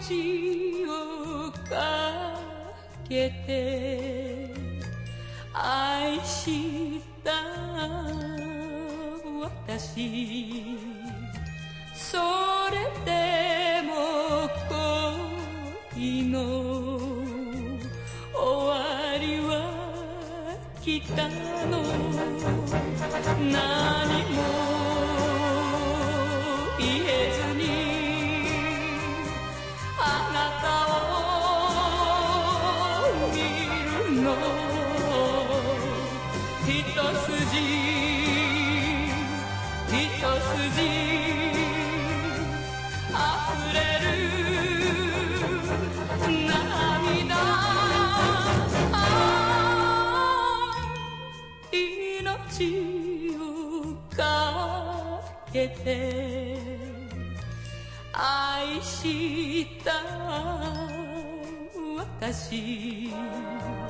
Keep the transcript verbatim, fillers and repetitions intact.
命をかけて愛した私、それでも恋の終わりは来たの。何も言えずにあなたを見るの。一筋一筋溢れる涙、命をかけて愛した私。